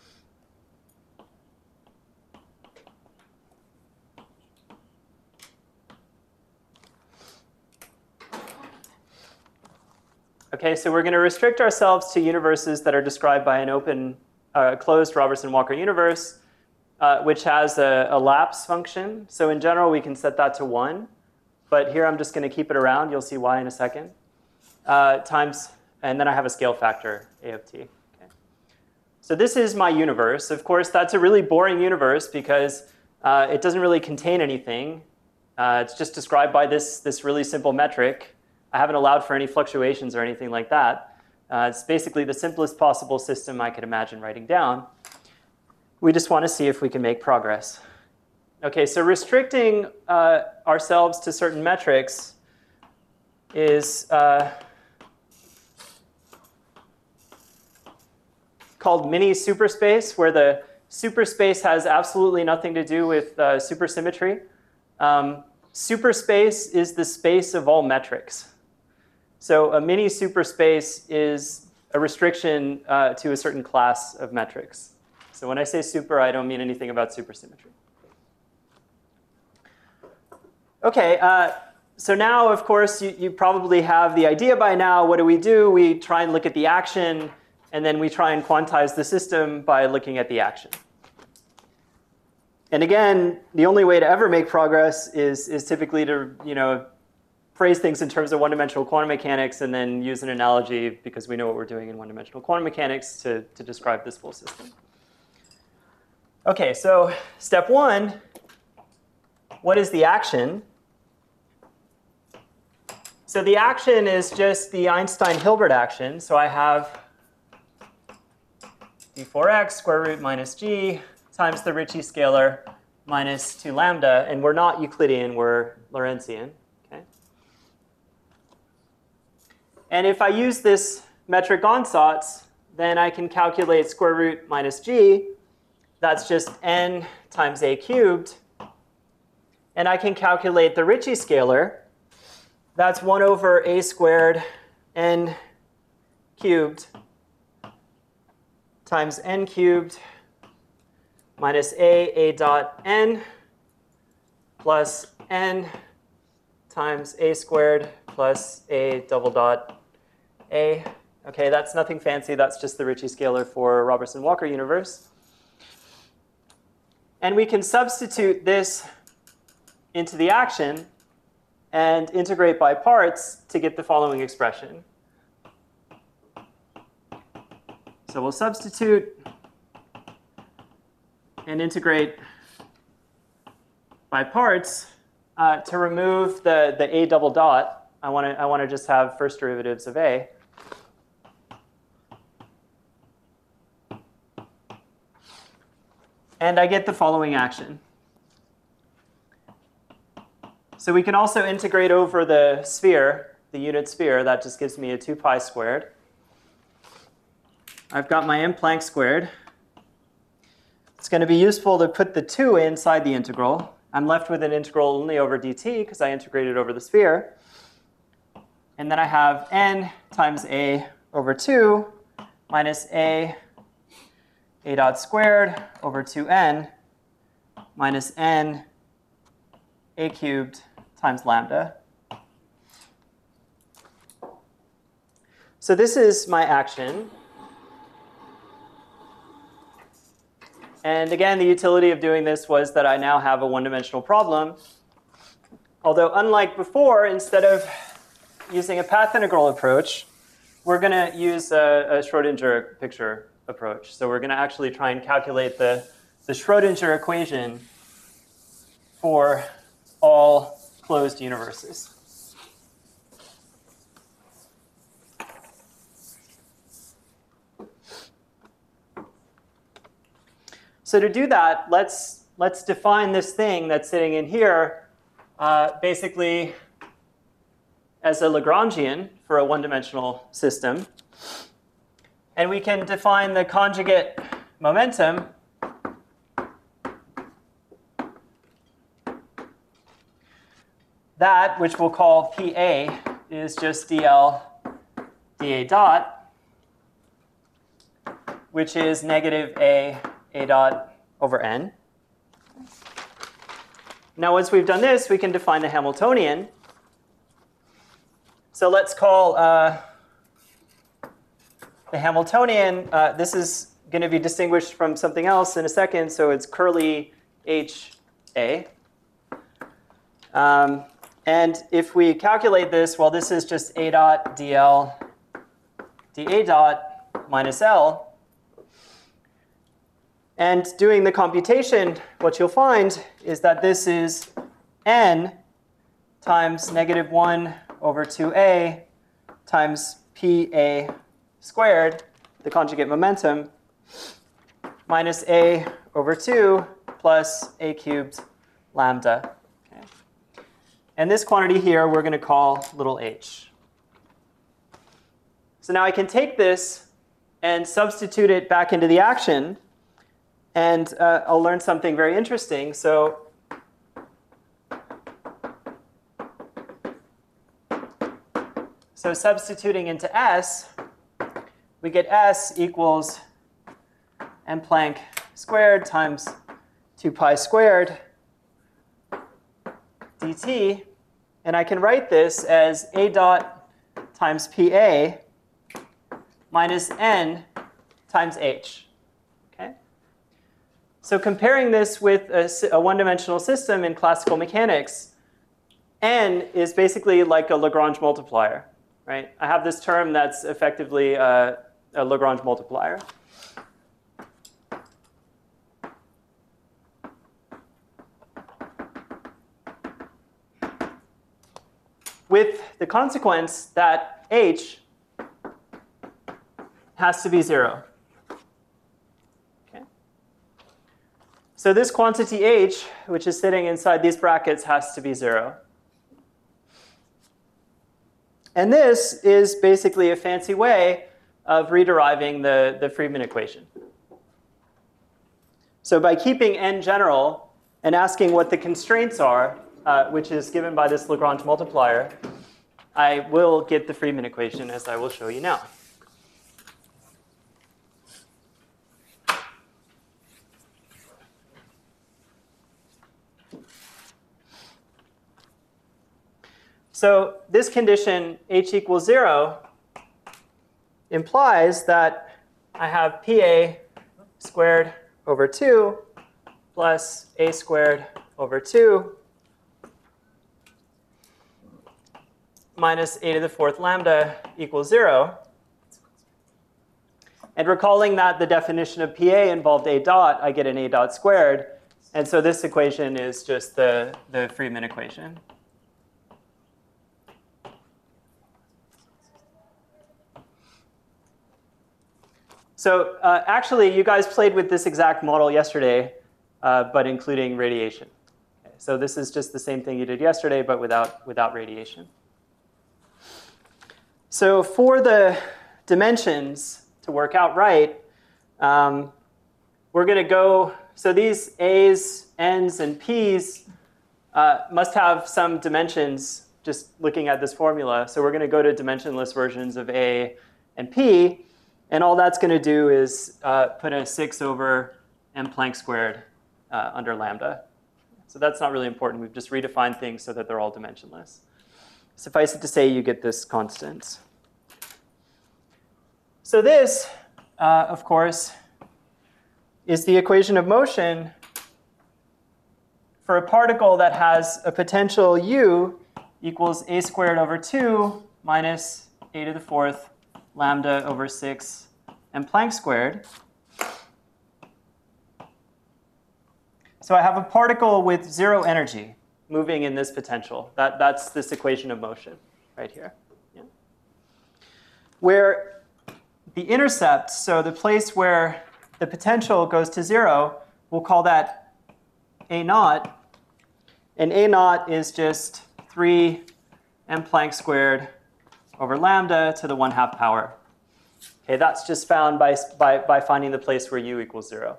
Okay, so we're going to restrict ourselves to universes that are described by an open, closed Robertson-Walker universe, which has a lapse function. So in general, we can set that to 1. But here I'm just going to keep it around. You'll see why in a second. Times, and then I have a scale factor, A of t. Okay. So this is my universe. Of course, that's a really boring universe because it doesn't really contain anything. It's just described by this really simple metric. I haven't allowed for any fluctuations or anything like that. It's basically the simplest possible system I could imagine writing down. We just want to see if we can make progress. Okay, so restricting ourselves to certain metrics is called mini superspace, where the superspace has absolutely nothing to do with supersymmetry. Superspace is the space of all metrics. So a mini superspace is a restriction to a certain class of metrics. So when I say super, I don't mean anything about supersymmetry. Okay, so now, of course, you probably have the idea by now. What do? We try and look at the action, and then we try and quantize the system by looking at the action. And again, the only way to ever make progress is typically to phrase things in terms of one-dimensional quantum mechanics and then use an analogy, because we know what we're doing in one-dimensional quantum mechanics, to describe this full system. Okay, so step 1, what is the action? So the action is just the Einstein-Hilbert action. So I have d4x square root minus g times the Ricci scalar minus 2 lambda. And we're not Euclidean, we're Lorentzian. Okay? And if I use this metric ansatz, then I can calculate square root minus g. That's just n times a cubed. And I can calculate the Ricci scalar. That's 1 over a squared n cubed times n cubed minus a dot n plus n times a squared plus a double dot a. Okay, that's nothing fancy. That's just the Ricci scalar for a Robertson-Walker universe. And we can substitute this into the action and integrate by parts to get the following expression. So we'll substitute and integrate by parts to remove the a double dot. I want to just have first derivatives of a. And I get the following action. So we can also integrate over the sphere, the unit sphere. That just gives me a 2 pi squared. I've got my m Planck squared. It's going to be useful to put the 2 inside the integral. I'm left with an integral only over dt because I integrated over the sphere. And then I have n times a over 2 minus a dot squared over 2n minus n a cubed times lambda. So this is my action. And again, the utility of doing this was that I now have a one-dimensional problem. Although unlike before, instead of using a path integral approach, we're going to use a Schrodinger picture approach. So we're going to actually try and calculate the Schrodinger equation for all closed universes. So to do that, let's define this thing that's sitting in here basically as a Lagrangian for a one-dimensional system. And we can define the conjugate momentum that, which we'll call PA, is just dl dA dot, which is negative A dot over n. Now once we've done this, we can define the Hamiltonian. So let's call the Hamiltonian, this is going to be distinguished from something else in a second, so it's curly HA. And if we calculate this, well, this is just A dot dl dA dot minus L. And doing the computation, what you'll find is that this is n times negative 1 over 2a times PA squared, the conjugate momentum, minus a over 2 plus a cubed lambda. Okay. And this quantity here we're going to call little h. So now I can take this and substitute it back into the action, and I'll learn something very interesting. So substituting into S, we get S equals m Planck squared times 2 pi squared dt. And I can write this as A dot times PA minus n times h. Okay? So comparing this with a one-dimensional system in classical mechanics, n is basically like a Lagrange multiplier. Right? I have this term that's effectively a Lagrange multiplier. With the consequence that h has to be 0. Okay? So this quantity h, which is sitting inside these brackets, has to be 0. And this is basically a fancy way of rederiving the Friedmann equation. So by keeping n general and asking what the constraints are, which is given by this Lagrange multiplier, I will get the Friedmann equation, as I will show you now. So this condition, h equals 0, implies that I have PA squared over 2 plus a squared over 2 minus a to the 4th lambda equals 0. And recalling that the definition of PA involved a dot, I get an a dot squared. And so this equation is just the Friedmann equation. So actually, you guys played with this exact model yesterday, but including radiation. Okay, so this is just the same thing you did yesterday, but without radiation. So for the dimensions to work out right, we're going to go, so these A's, N's, and P's must have some dimensions just looking at this formula. So we're going to go to dimensionless versions of A and P. And all that's going to do is put a 6 over m Planck squared under lambda. So that's not really important. We've just redefined things so that they're all dimensionless. Suffice it to say, you get this constant. So this, of course, is the equation of motion for a particle that has a potential u equals a squared over 2 minus a to the 4th lambda over 6 m Planck squared. So I have a particle with 0 energy moving in this potential. That's this equation of motion right here. Yeah. Where the intercept, so the place where the potential goes to 0, we'll call that a naught. And a naught is just 3 m Planck squared over lambda to the 1/2 power. Okay, that's just found by finding the place where u equals 0.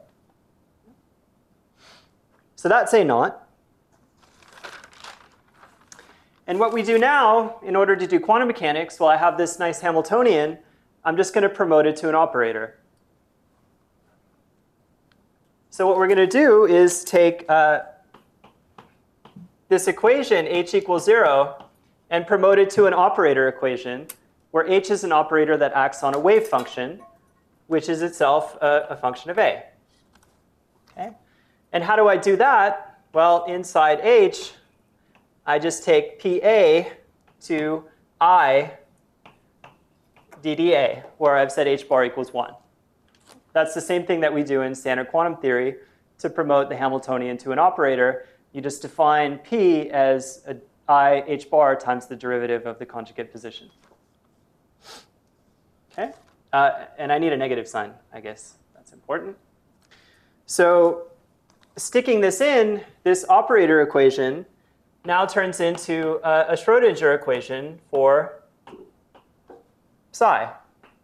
So that's a naught. And what we do now, in order to do quantum mechanics, well, I have this nice Hamiltonian. I'm just going to promote it to an operator. So what we're going to do is take this equation, h equals 0, and promote it to an operator equation, where h is an operator that acts on a wave function, which is itself a function of a. Okay? And how do I do that? Well, inside h, I just take PA to I DDA, where I've said h bar equals 1. That's the same thing that we do in standard quantum theory to promote the Hamiltonian to an operator. You just define P as I h bar times the derivative of the conjugate position. Okay? And I need a negative sign, I guess. That's important. So sticking this in, this operator equation now turns into a Schrodinger equation for psi.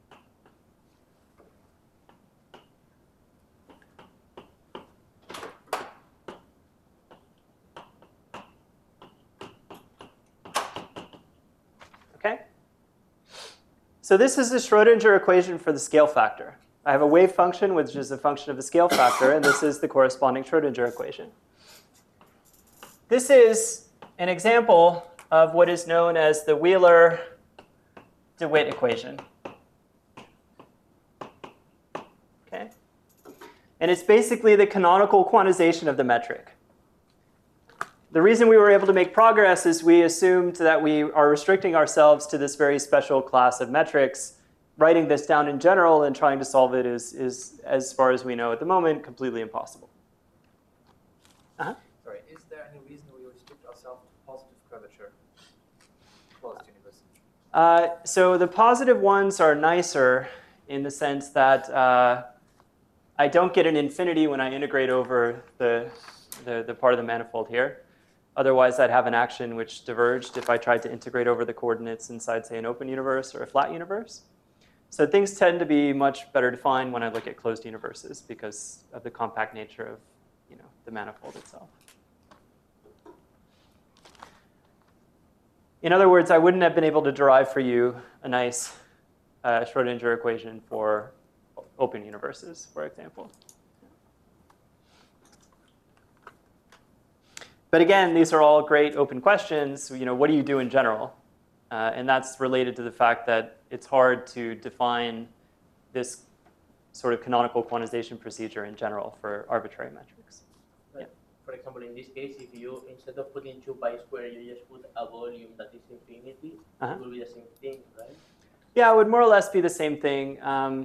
Okay? So this is the Schrodinger equation for the scale factor. I have a wave function, which is a function of the scale factor, and this is the corresponding Schrodinger equation. This is an example of what is known as the Wheeler-DeWitt equation. Okay? And it's basically the canonical quantization of the metric. The reason we were able to make progress is we assumed that we are restricting ourselves to this very special class of metrics. Writing this down in general and trying to solve it is, as far as we know at the moment, completely impossible. Sorry, is there any reason we restrict ourselves to positive curvature closed universes? So the positive ones are nicer in the sense that I don't get an infinity when I integrate over the part of the manifold here. Otherwise, I'd have an action which diverged if I tried to integrate over the coordinates inside, say, an open universe or a flat universe. So things tend to be much better defined when I look at closed universes because of the compact nature of, the manifold itself. In other words, I wouldn't have been able to derive for you a nice Schrodinger equation for open universes, for example. But again, these are all great open questions. What do you do in general? And that's related to the fact that it's hard to define this sort of canonical quantization procedure in general for arbitrary metrics. But for example, in this case, if you, instead of putting 2 pi squared, you just put a volume that is infinity, it will be the same thing, right? Yeah, it would more or less be the same thing.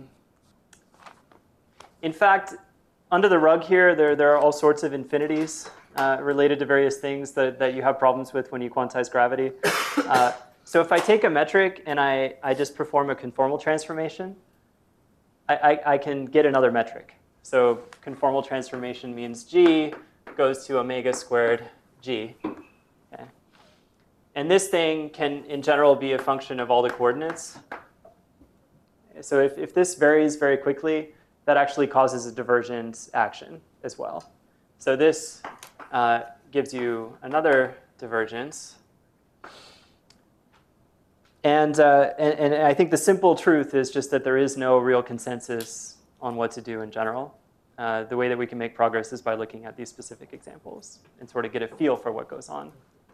In fact, under the rug here, there are all sorts of infinities related to various things that you have problems with when you quantize gravity. So if I take a metric and I just perform a conformal transformation, I can get another metric. So conformal transformation means G goes to omega squared G. Okay. And this thing can, in general, be a function of all the coordinates. So if this varies very quickly, that actually causes a divergent action as well. So this gives you another divergence. And I think the simple truth is just that there is no real consensus on what to do in general. The way that we can make progress is by looking at these specific examples and sort of get a feel for what goes on.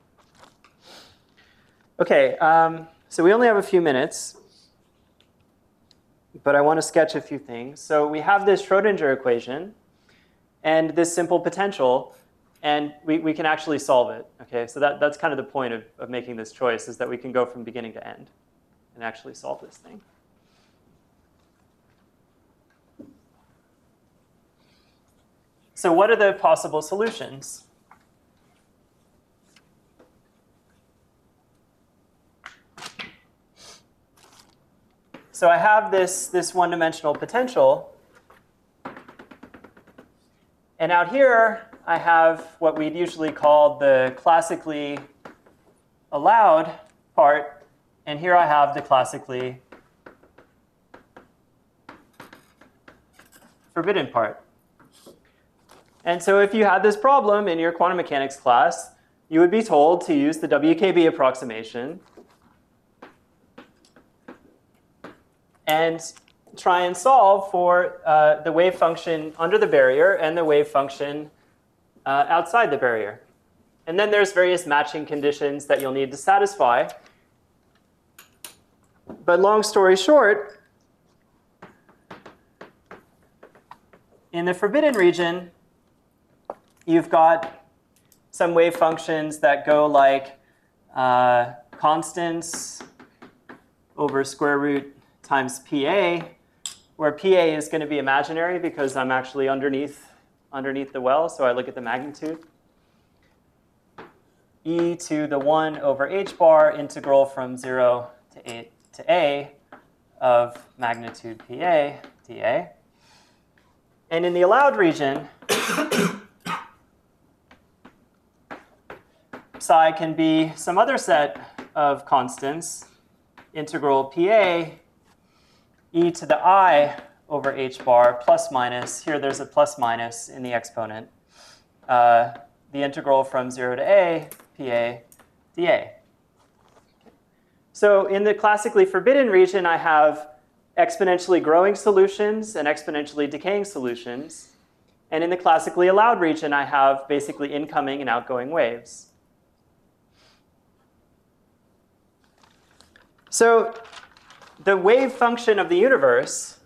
OK, so we only have a few minutes. But I want to sketch a few things. So we have this Schrodinger equation and this simple potential. And we can actually solve it. Okay, so that's kind of the point of making this choice, is that we can go from beginning to end and actually solve this thing. So what are the possible solutions? So I have this one-dimensional potential. And out here, I have what we'd usually call the classically allowed part. And here I have the classically forbidden part. And so if you had this problem in your quantum mechanics class, you would be told to use the WKB approximation and try and solve for the wave function under the barrier and the wave function outside the barrier. And then there's various matching conditions that you'll need to satisfy. But long story short, in the forbidden region, you've got some wave functions that go like constants over square root times PA, where PA is going to be imaginary because I'm actually underneath the well, so I look at the magnitude. E to the 1 over h bar integral from 0 to a of magnitude PA dA. And in the allowed region, psi can be some other set of constants, integral PA e to the I over h bar plus minus. Here there's a plus minus in the exponent. The integral from 0 to a, PA dA. So in the classically forbidden region, I have exponentially growing solutions and exponentially decaying solutions. And in the classically allowed region, I have basically incoming and outgoing waves. So the wave function of the universe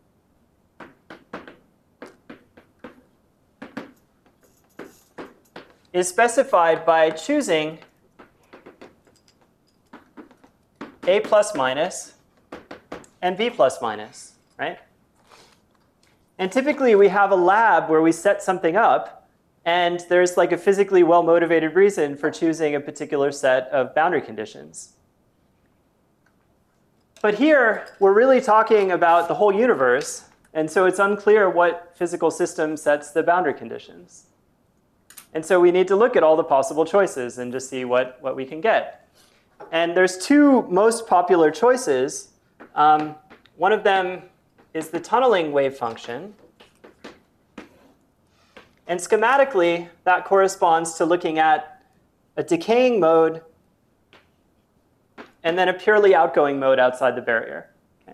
is specified by choosing A plus minus and B plus minus, right? And typically we have a lab where we set something up and there's like a physically well-motivated reason for choosing a particular set of boundary conditions. But here we're really talking about the whole universe, and so it's unclear what physical system sets the boundary conditions. And so we need to look at all the possible choices and just see what we can get. And there's two most popular choices. One of them is the tunneling wave function. And schematically, that corresponds to looking at a decaying mode and then a purely outgoing mode outside the barrier. Okay?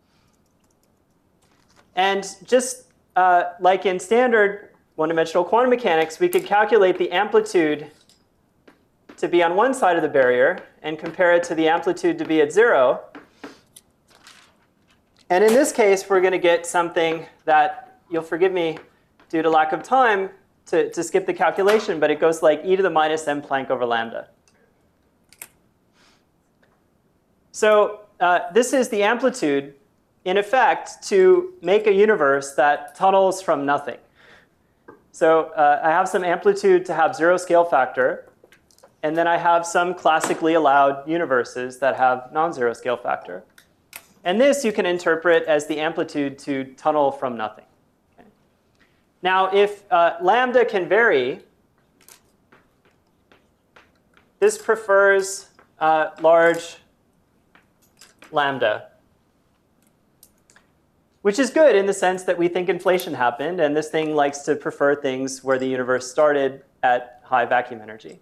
And just like in standard one-dimensional quantum mechanics, we could calculate the amplitude to be on one side of the barrier and compare it to the amplitude to be at 0. And in this case, we're going to get something that, you'll forgive me due to lack of time to skip the calculation, but it goes like e to the minus m Planck over lambda. So this is the amplitude, in effect, to make a universe that tunnels from nothing. So I have some amplitude to have 0 scale factor, and then I have some classically allowed universes that have non-zero scale factor. And this you can interpret as the amplitude to tunnel from nothing. Okay. Now, if lambda can vary, this prefers large lambda, which is good in the sense that we think inflation happened, and this thing likes to prefer things where the universe started at high vacuum energy.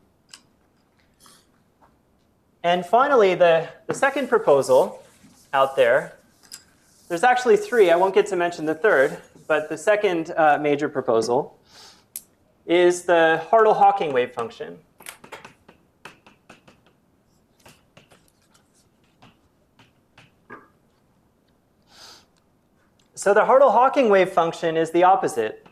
And finally, the second proposal out there, there's actually three. I won't get to mention the third, but the second major proposal is the Hartle-Hawking wave function. So the Hartle-Hawking wave function is the opposite.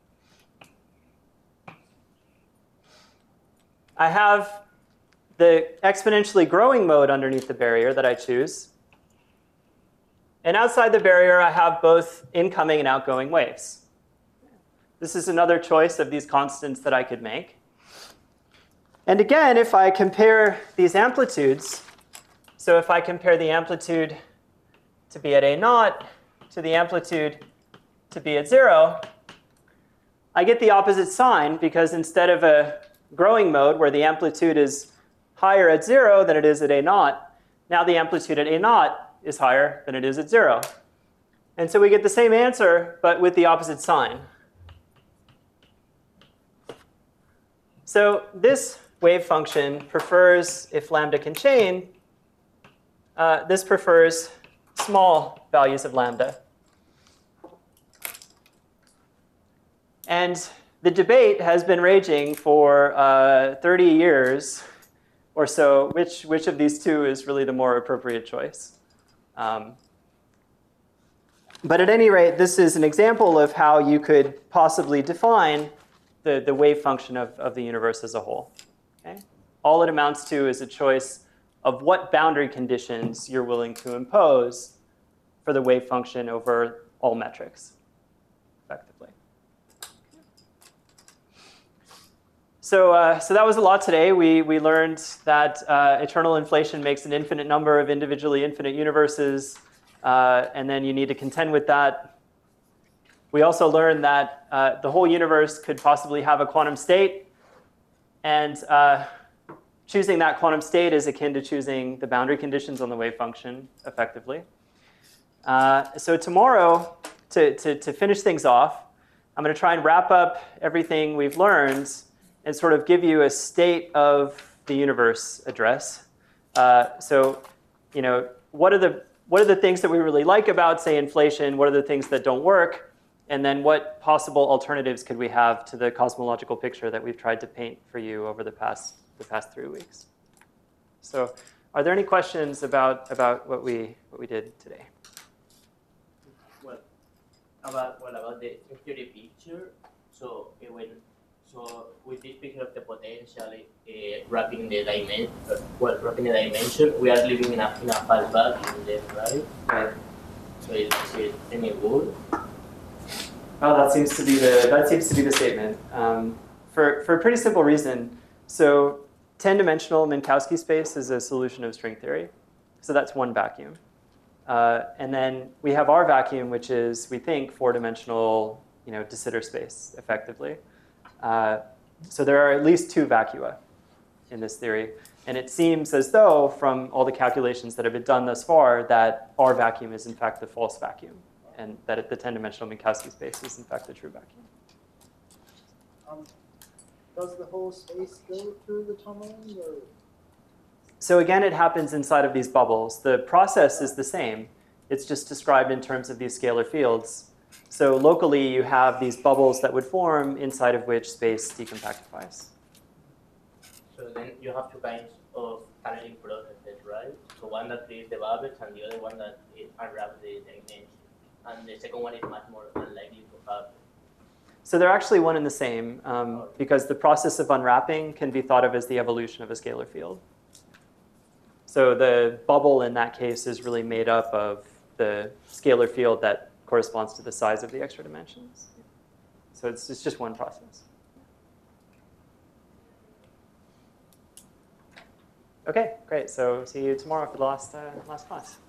I have the exponentially growing mode underneath the barrier that I choose. And outside the barrier, I have both incoming and outgoing waves. This is another choice of these constants that I could make. And again, if I compare these amplitudes, so if I compare the amplitude to be at A0 to the amplitude to be at 0, I get the opposite sign, because instead of a growing mode where the amplitude is higher at 0 than it is at A0, now the amplitude at A0 is higher than it is at 0. And so we get the same answer, but with the opposite sign. So this wave function prefers, if lambda can chain, this prefers small values of lambda. And the debate has been raging for 30 years or so, which of these two is really the more appropriate choice. But at any rate, this is an example of how you could possibly define the wave function of the universe as a whole. Okay? All it amounts to is a choice of what boundary conditions you're willing to impose for the wave function over all metrics, effectively. So that was a lot today. We learned that eternal inflation makes an infinite number of individually infinite universes, and then you need to contend with that. We also learned that the whole universe could possibly have a quantum state, and choosing that quantum state is akin to choosing the boundary conditions on the wave function, effectively. So tomorrow, to finish things off, I'm going to try and wrap up everything we've learned and sort of give you a state of the universe address. So, you know, what are the things that we really like about, say, inflation? What are the things that don't work? And then what possible alternatives could we have to the cosmological picture that we've tried to paint for you over the past 3 weeks? So, are there any questions about what we did today? Well, about the theory picture. So with this picture of the potential wrapping the dimension, we are living in a false vacuum there, right? Right. So is it any good? Well, that seems to be the statement. For a pretty simple reason. So 10-dimensional Minkowski space is a solution of string theory. So that's one vacuum. And then we have our vacuum, which is, we think, 4-dimensional, de Sitter space, effectively. So there are at least 2 vacua in this theory. And it seems as though, from all the calculations that have been done thus far, that our vacuum is in fact the false vacuum, and that the 10-dimensional Minkowski space is in fact the true vacuum. Does the whole space go through the tunneling, or? So again, it happens inside of these bubbles. The process is the same. It's just described in terms of these scalar fields. So locally, you have these bubbles that would form inside of which space decompactifies. So then you have 2 kinds of tunneling processes, right? So one that creates the bubbles and the other one that unwraps the dimension. And the second one is much more unlikely to happen. So they're actually one and the same, because the process of unwrapping can be thought of as the evolution of a scalar field. So the bubble in that case is really made up of the scalar field that corresponds to the size of the extra dimensions. So it's just one process. Okay, great. So see you tomorrow for the last class.